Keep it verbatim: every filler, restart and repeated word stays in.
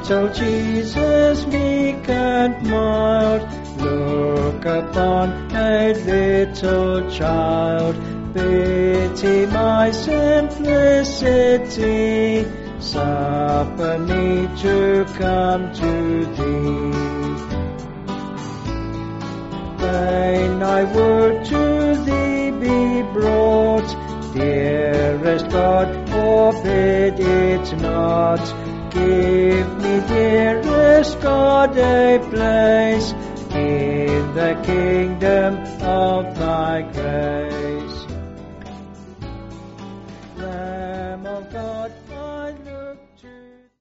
Little Jesus, meek and mild, look upon a little child. Pity my simplicity, suffer me to come to Thee. Fain I would to Thee be brought, dearest God, forbid it not. Give me, dearest God, a place in the kingdom of Thy grace.